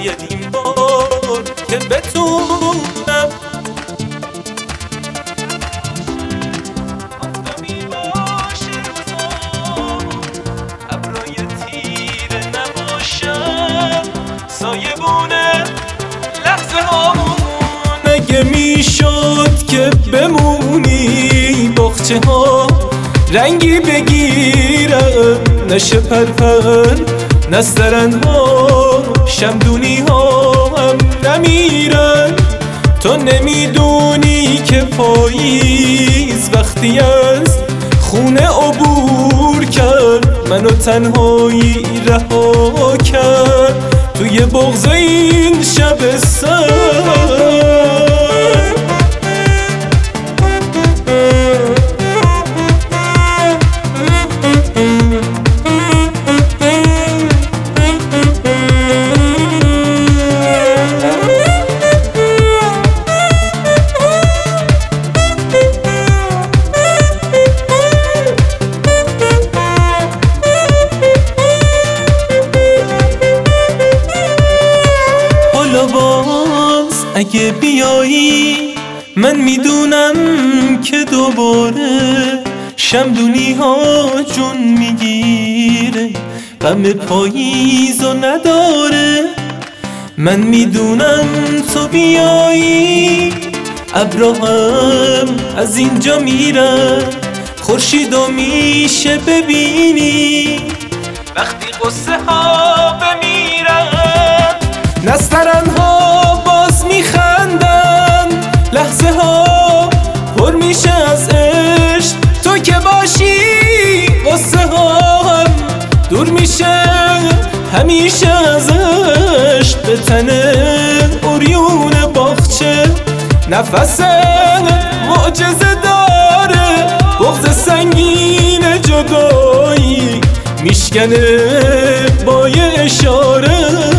شاید این بار که بتونم آفتابی باشه روزا ابرای تیره نباشم سایبونه لحظه هامون اگه میشد که بمونی باغچه ها رنگی بگیرن نشه پرپر نسترن ها شمدونی ها هم نمیرن تو نمیدونی که پاییز وقتی از خونه عبور کرد منو تنهایی رها کرد توی بغض این شب سر اگه بیایی من میدونم که دوباره شمدونی ها جون میگیره غم پاییزو نداره من میدونم تو بیایی ابراهم از اینجا میرن خورشیدو میشه ببینی وقتی قصه ها بمیرن نسترن ها میخندن لحظه ها پر میشه از عشق تو که باشی قصه ها هم دور میشه همیشه از عشق به تنه عریون باغچه نفس معجزه داره بغض سنگین جدایی میشکنه با یه اشاره